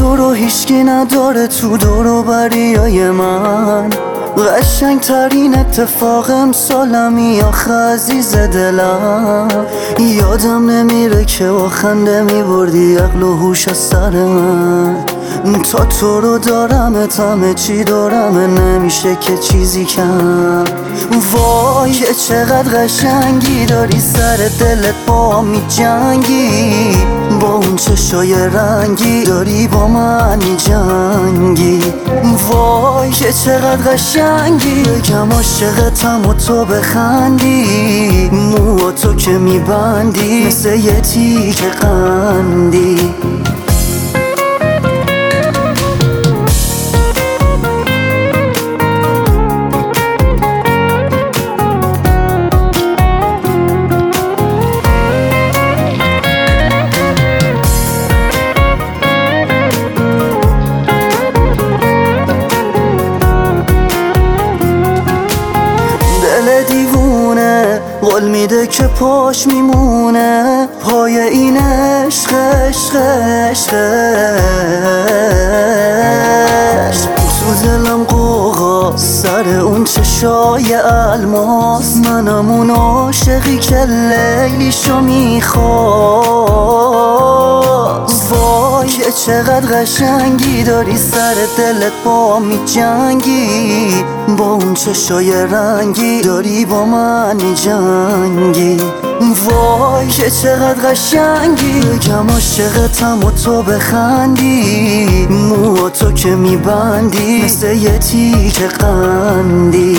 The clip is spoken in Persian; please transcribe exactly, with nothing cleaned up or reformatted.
تو رو هیچکی نداره تو دور و بریای من. قشنگ ترین اتفاق امسالمی آخه عزیز دلم. یادم نمیره که با خنده میبردی عقل و هوش از سر من. تا تو رو دارم همه چی دارم نمیشه که چیزی کم. وای که چقدر قشنگی داری سر دلت با می جنگی. با اون چشای رنگی داری با من می جنگی. وای که چقدر قشنگی بگم عاشقتم و تو بخندی. مو تو که میبندی مثل یه تیک قندی. دیوونه قول میده که پاش میمونه پای این عشق عشق عشق عشق. تو دلم قوقا سر اون چشای الماس. منم اون عاشقی که لیلیشو میخواست. وای که چقدر قشنگی داری سر دلت با می جنگی. با اون چشای رنگی داری با من می جنگی. وای که چقدر قشنگی بگم عاشقتم و تو بخندی. مو تو که میبندی مثل یه تیک قندی.